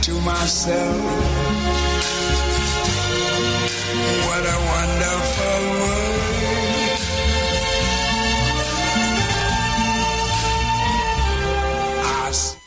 to myself, what a wonderful world. I see.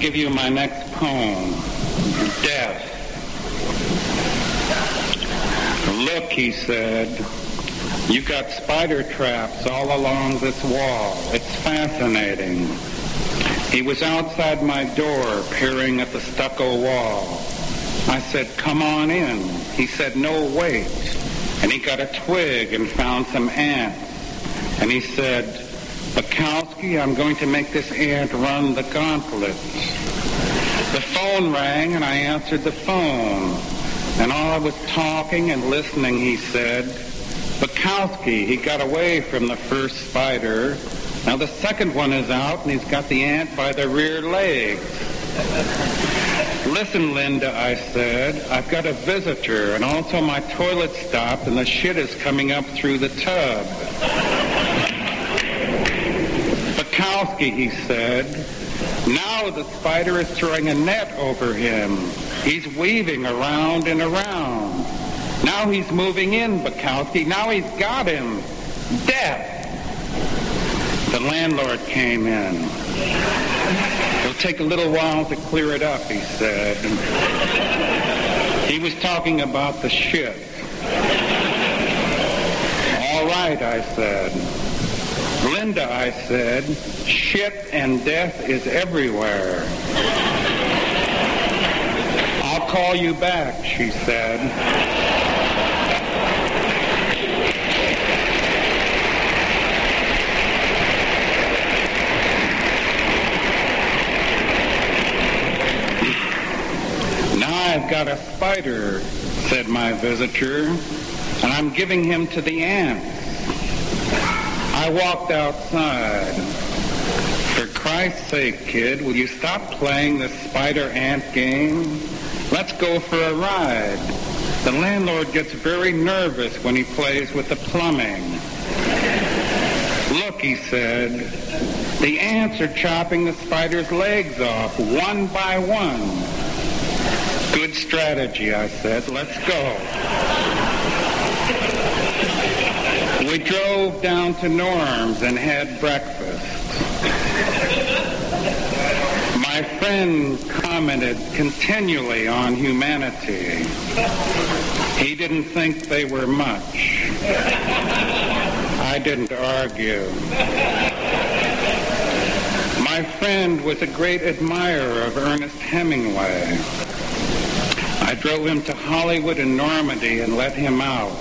give you my next poem, Death. Look, he said, you got spider traps all along this wall. It's fascinating. He was outside my door, peering at the stucco wall. I said, come on in. He said, no, wait. And he got a twig and found some ants. And he said, Bukowski, I'm going to make this ant run the gauntlet. The phone rang, and I answered the phone. And all I was talking and listening, he said, Bukowski, he got away from the first spider. Now the second one is out, and he's got the ant by the rear legs. Listen, Linda, I said, I've got a visitor, and also my toilet stopped, and the shit is coming up through the tub. Bukowski, he said, now the spider is throwing a net over him. He's weaving around and around. Now he's moving in, Bukowski. Now he's got him. Death. The landlord came in. It'll take a little while to clear it up, he said. He was talking about the shit. All right, I said. Linda, I said, shit and death is everywhere. I'll call you back, she said. Now I've got a spider, said my visitor, and I'm giving him to the ants. I walked outside. For Christ's sake, kid, will you stop playing this spider-ant game? Let's go for a ride. The landlord gets very nervous when he plays with the plumbing. Look, he said, the ants are chopping the spider's legs off one by one. Good strategy, I said. Let's go. We drove down to Norm's and had breakfast. My friend commented continually on humanity. He didn't think they were much. I didn't argue. My friend was a great admirer of Ernest Hemingway. I drove him to Hollywood and Normandy and let him out.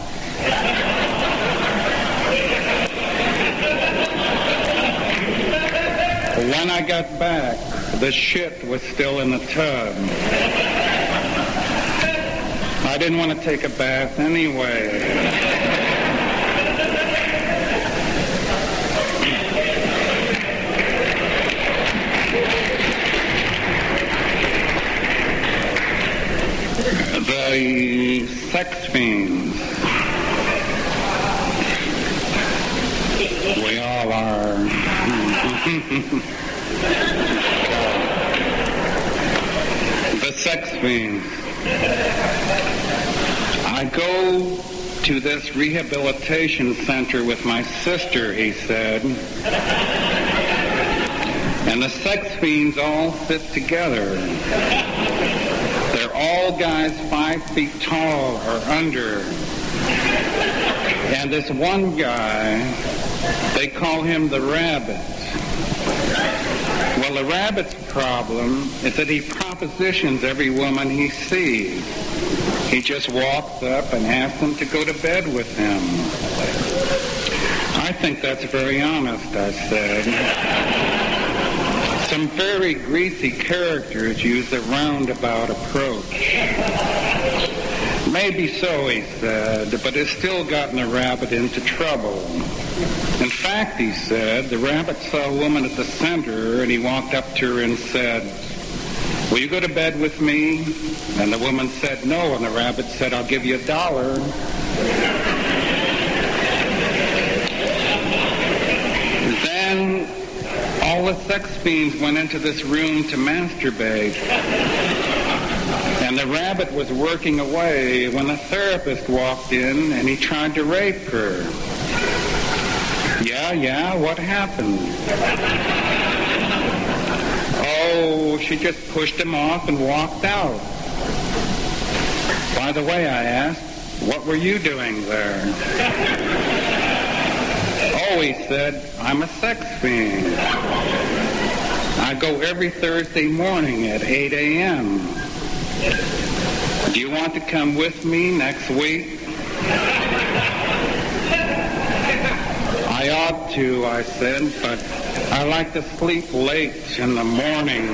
When I got back, the shit was still in the tub. I didn't want to take a bath anyway. The sex fiends. We all are. The sex fiends. I go to this rehabilitation center with my sister, he said, and the sex fiends all sit together. They're all guys 5 feet tall or under. And this one guy, they call him the Rabbit. Well, the Rabbit's problem is that he propositions every woman he sees. He just walks up and asks them to go to bed with him. I think that's very honest, I said. Some very greasy characters use the roundabout approach. Maybe so, he said, but it's still gotten the Rabbit into trouble. In fact, he said, the Rabbit saw a woman at the center, and he walked up to her and said, will you go to bed with me? And the woman said no, and the Rabbit said, I'll give you $1. Then all the sex fiends went into this room to masturbate. And the Rabbit was working away when the therapist walked in and he tried to rape her. Yeah, what happened? Oh, So she just pushed him off and walked out. By the way, I asked, what were you doing there? Oh, he said, I'm a sex fiend. I go every Thursday morning at 8 a.m. Do you want to come with me next week? I ought to, I said, but I like to sleep late in the morning.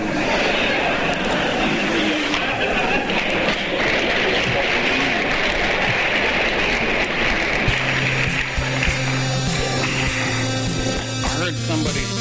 I heard somebody say...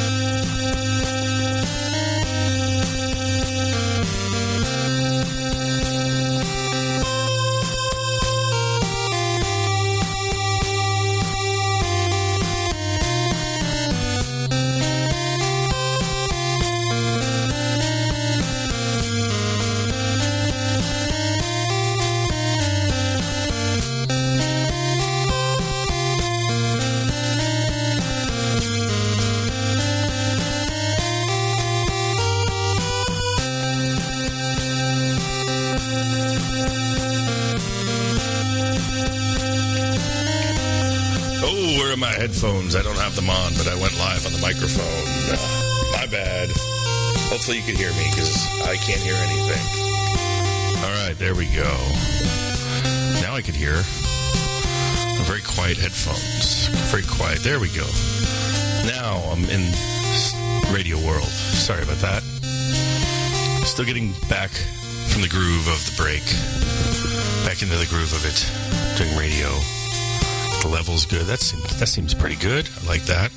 Headphones. I don't have them on, but I went live on the microphone. My bad. Hopefully you can hear me because I can't hear anything. All right, there we go. Now I can hear. Very quiet headphones. Very quiet. There we go. Now I'm in radio world. Sorry about that. Still getting back from the groove of the break. Back into the groove of it. Doing radio. The level's good. That seems pretty good. I like that.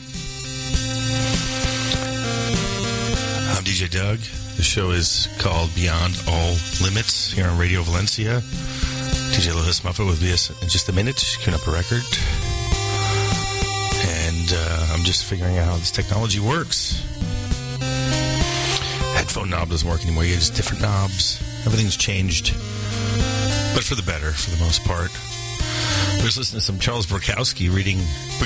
I'm DJ Doug. The show is called Beyond All Limits here on Radio Valencia. DJ Lohis Muffet will be us in just a minute. Just queuing up a record. And I'm just figuring out how this technology works. Headphone knob doesn't work anymore. You use different knobs. Everything's changed. But for the better, for the most part. We were listening to some Charles Bukowski reading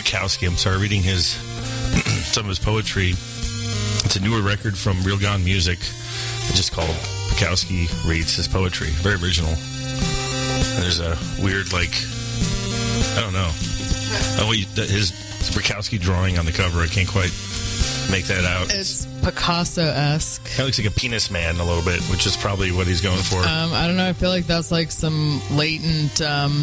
his some of his poetry. It's a newer record from Real Gone Music. It's just called Bukowski Reads His Poetry. Very original. And there's a weird, I don't know. His Bukowski drawing on the cover. I can't quite make that out. It's Picasso-esque. Kind of looks like a penis man a little bit, which is probably what he's going for. I don't know. I feel like that's like some latent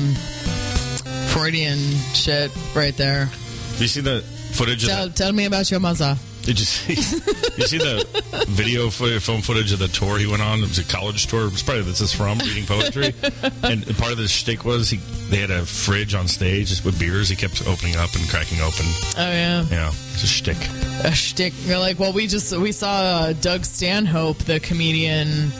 Freudian shit right there. Do you see the footage of that? Tell me about your mother. Did you see the video film footage of the tour he went on? It was a college tour. It was probably this is from reading poetry. And part of the shtick was they had a fridge on stage just with beers. He kept opening up and cracking open. Oh, yeah. Yeah, it's a shtick. A shtick. You're like, well, we saw Doug Stanhope, the comedian,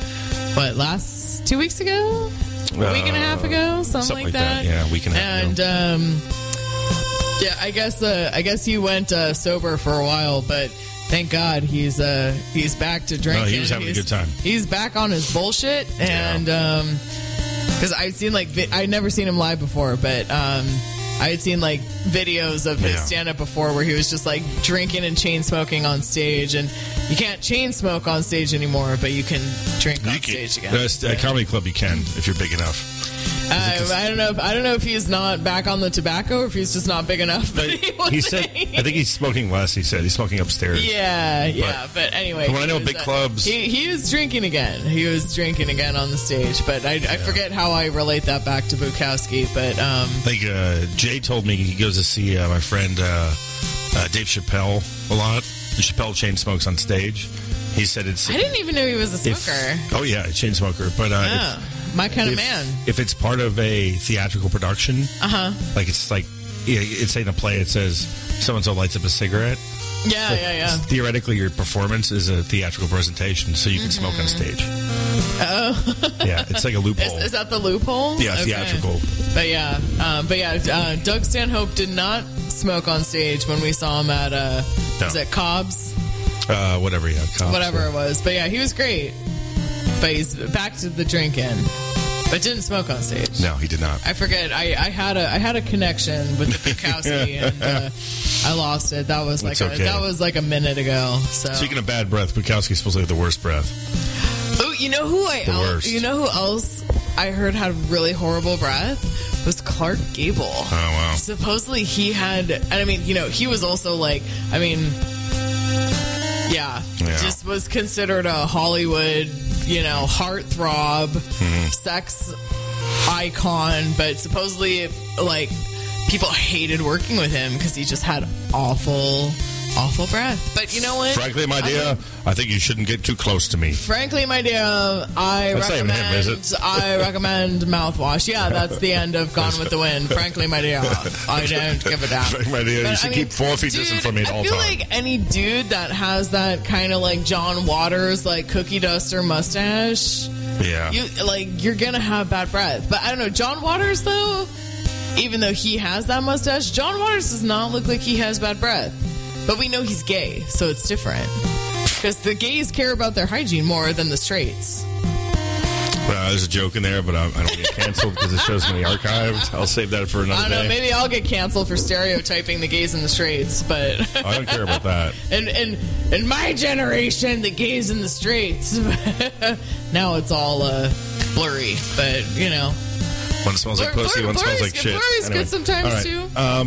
2 weeks ago? A week and a half ago? Something like that. Yeah, a week and a half ago. And, yeah, I guess he went sober for a while, but thank God he's back to drinking. No, he was having a good time. He's back on his bullshit, and because I'd never seen him live before, but I had seen videos of his stand-up before where he was just drinking and chain smoking on stage, and you can't chain smoke on stage anymore, but you can drink on stage again. At Comedy Club, you can if you're big enough. I don't know if he's not back on the tobacco or if he's just not big enough. But he said, I think he's smoking less. He said he's smoking upstairs. Yeah. But anyway, when I know big clubs, he was drinking again. He was drinking again on the stage. But I forget how I relate that back to Bukowski. But Jay told me he goes to see my friend Dave Chappelle a lot. And Chappelle chain smokes on stage. He said it's. I didn't even know he was a smoker. Chain smoker. But my kind of man. If it's part of a theatrical production, it's in a play. It says so and so lights up a cigarette. Yeah. Theoretically, your performance is a theatrical presentation, so you can smoke on stage. Oh, yeah, it's like a loophole. Is that the loophole? Yeah, okay. Theatrical. But Doug Stanhope did not smoke on stage when we saw him at was it Cobb's? Whatever, yeah, Cobb's. Whatever it was. But yeah, he was great. But he's back to the drinking. But didn't smoke on stage. No, he did not. I forget. I had a connection with the Bukowski, and I lost it. That was like a minute ago. So Speaking of bad breath, Bukowski's supposed to have the worst breath. Oh, you know who else I heard had really horrible breath was Clark Gable. Oh wow! Supposedly he had, and I mean, he was also like, I mean, just was considered a Hollywood, heartthrob, sex icon, but supposedly like people hated working with him because he just had awful breath. But you know what? Frankly, my dear, I think you shouldn't get too close to me. Frankly, my dear, I recommend mouthwash. Yeah, that's the end of Gone with the Wind. Frankly, my dear, I don't give a damn. Frankly, my dear, you should keep 4 feet distant from me at all times. I feel like any dude that has that kind of like John Waters, like cookie duster mustache, you're gonna have bad breath. But I don't know, John Waters though, even though he has that mustache, John Waters does not look like he has bad breath. But we know he's gay, so it's different. Because the gays care about their hygiene more than the straights. Well, there's a joke in there, but I don't get canceled because it shows me archived. I'll save that for another day. I don't know, maybe I'll get canceled for stereotyping the gays and the straights, but... I don't care about that. In my generation, the gays and the straights. Now it's all blurry, but, One smells like pussy, one smells like shit. Blurry's good sometimes, too.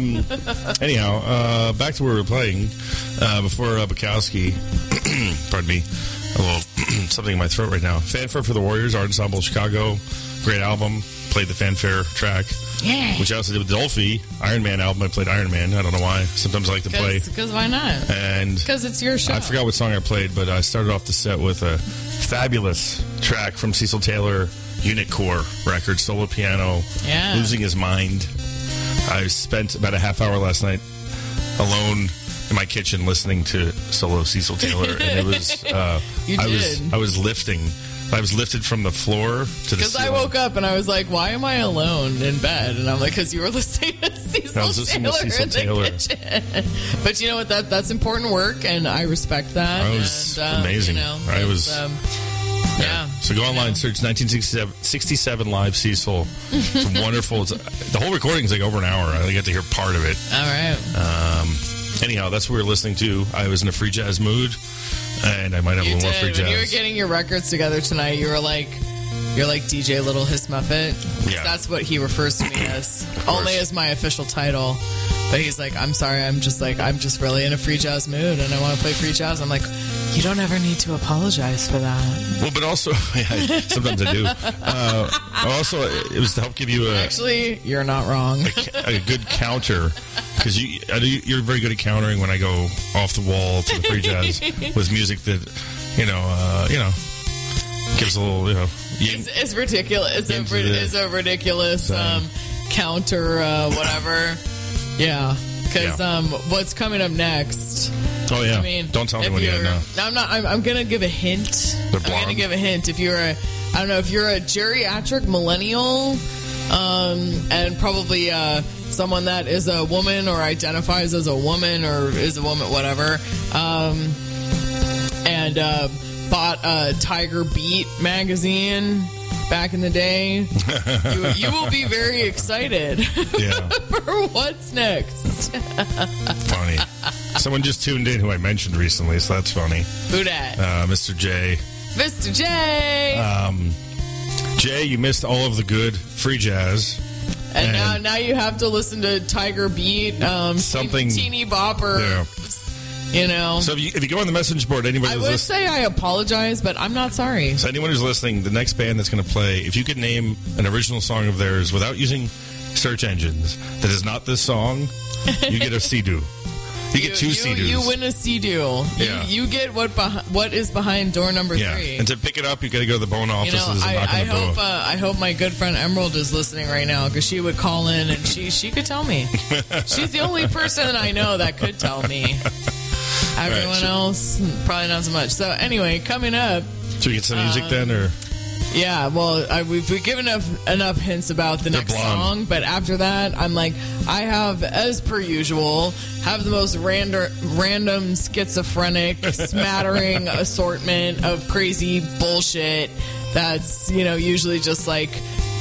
Anyhow, back to where we were playing. Before Bukowski, pardon me, a little something in my throat right now. Fanfare for the Warriors, Art Ensemble Chicago. Great album. Played the fanfare track. Yeah. Which I also did with Dolphy. Iron Man album. I played Iron Man. I don't know why. Sometimes I like to play. Because why not? And because it's your show. I forgot what song I played, but I started off the set with a fabulous track from Cecil Taylor Unit Core record, solo piano, Losing His Mind. I spent about a half hour last night alone in my kitchen listening to solo Cecil Taylor, and it was I was lifting. I was lifted from the floor to the ceiling. Because I woke up and I was like, why am I alone in bed? And I'm like, because you were listening to Cecil Taylor in the kitchen. But you know what? That's important work, and I respect that. It was amazing. I was... Yeah. So go online, search 1967 Live Cecil. It's wonderful. The whole recording is like over an hour. I get to hear part of it. All right. Anyhow, that's what we were listening to. I was in a free jazz mood, and I might have a little more free jazz. When you were getting your records together tonight, you're like DJ Little Hiss Muffet. Yeah. That's what he refers to me as. Only as my official title. But he's like, I'm sorry, I'm just really in a free jazz mood, and I want to play free jazz. I'm like, you don't ever need to apologize for that. Well, but also, sometimes I do. Also, it was to help give you Actually, you're not wrong. a good counter, because you're very good at countering when I go off the wall to the free jazz with music that, gives a little, It's ridiculous. It's a ridiculous counter, whatever. Yeah, because what's coming up next? Oh yeah, I mean, don't tell me when you know. I'm gonna give a hint. I'm gonna give a hint. If you're a geriatric millennial, and probably someone that is a woman or identifies as a woman or is a woman, whatever, and bought a Tiger Beat magazine back in the day, you will be very excited for what's next. Funny. Someone just tuned in who I mentioned recently, so that's funny. Who dat? Mr. J. Mr. J. Jay, you missed all of the good free jazz. And now you have to listen to Tiger Beat, something teeny bopper. Yeah. So if you go on the message board, anybody who's listening, say I apologize, but I'm not sorry. So anyone who's listening, the next band that's going to play, if you could name an original song of theirs without using search engines that is not this song, you get a C-do. You get two C-dos. You win a C-do. Yeah. You get what is behind door number 3. And to pick it up, you got to go to the bone offices and knock on the door. I hope my good friend Emerald is listening right now, because she would call in and she could tell me. She's the only person I know that could tell me. Everyone else, probably not so much. So anyway, coming up. Should we get some music then, or? Yeah, well, we've given enough hints about the next song, but after that, I'm like, I have, as per usual, the most random schizophrenic smattering assortment of crazy bullshit that's, usually just like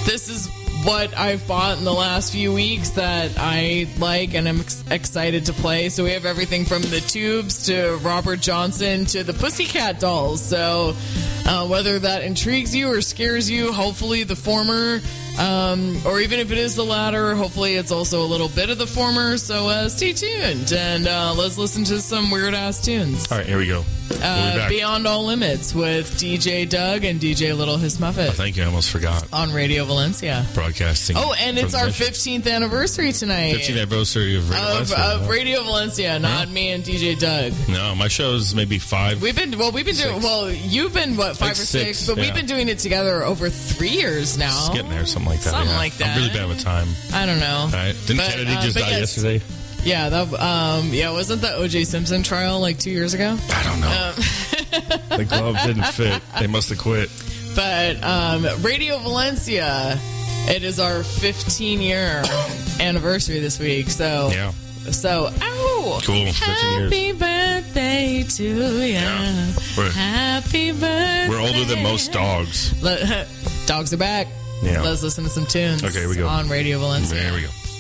this is what I've bought in the last few weeks that I like and I'm excited to play. So we have everything from the Tubes to Robert Johnson to the Pussycat Dolls. So whether that intrigues you or scares you, hopefully the former, or even if it is the latter, hopefully it's also a little bit of the former. So stay tuned and let's listen to some weird ass tunes. All right, here we go. We'll be back. Beyond All Limits with DJ Doug and DJ Little His Muffet. Oh, thank you. I almost forgot. On Radio Valencia. Broadcasting. Oh, and it's our 15th anniversary tonight. 15th anniversary of Radio Valencia. Of Radio Valencia, not me and DJ Doug. No, my show's maybe 5. We've been doing, you've been, 5 or 6, but we've been doing it together over 3 years now. Just getting there, something like that. Something like that. I'm really bad with time. I don't know. All right. Didn't Kennedy just die yesterday? Yeah, wasn't the O.J. Simpson trial like 2 years ago? I don't know. The glove didn't fit. They must have quit. But Radio Valencia, it is our 15-year anniversary this week. So, yeah. So, cool. 15 years. Happy birthday to you. Yeah. Happy birthday. We're older than most dogs. Dogs are back. Yeah. Let's listen to some tunes. Okay, here we go. On Radio Valencia. There we go.